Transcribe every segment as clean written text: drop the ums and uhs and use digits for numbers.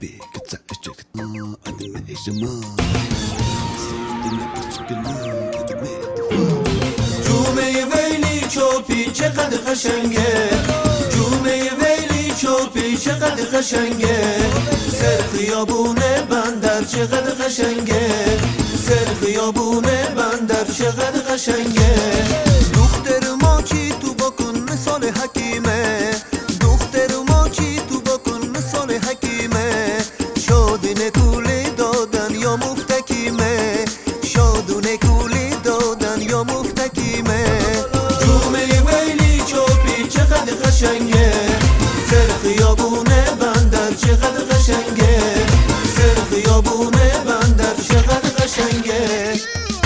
جومه ویلی چوپی چقدر قشنگه، جومه ویلی چوپی چقدر قشنگه، سر خیابون بندر چقدر قشنگه، سر خیابون بندر چقدر قشنگه. دختر ما چی تو بکن مثال حکیمه، دختر ما چی تو بکن مثال حکیمه، شادونه کولی دادن یا مفتکیمه، شادونه کولی دادن یا مفتکیمه. جومه ویلی چوپی چقدر قشنگه، سر خیابون بندر چقدر قشنگه، سر خیابون بندر چقدر قشنگه.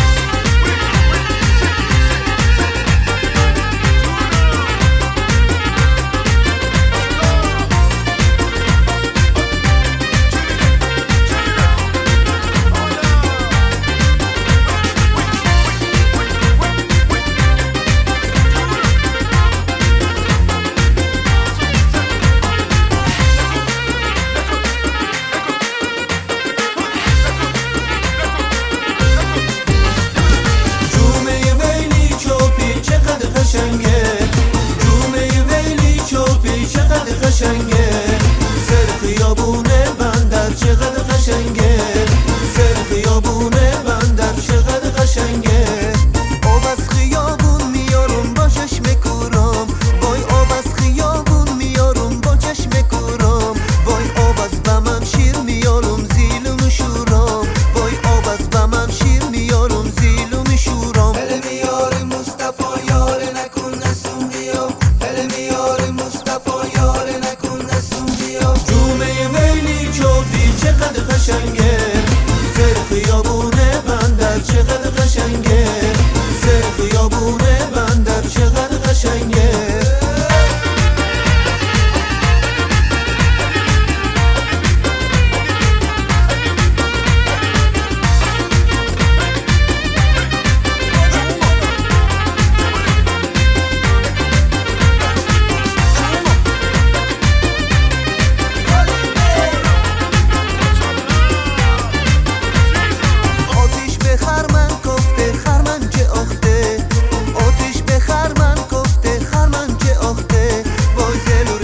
جومه ویلی چوپی چقدر قشنگه، سر خیابون بندر چقدر قشنگه، سر خیابون بندر چقدر قشنگه. آب از خیابون میارم با چشم کورم، وای آب از خیابون میارم با چشم کورم، وای آب از بمم شیر میارم زیلم شورم، وای آب از بمم شیر میارم زیلم شورم. چقدر قشنگه، سر خیابون بندر چقدر قشنگه، سر خیابون بندر چقدر قشنگه.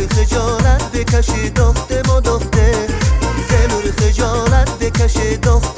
داخته ما داخته زلور خجالت بکشه داخته.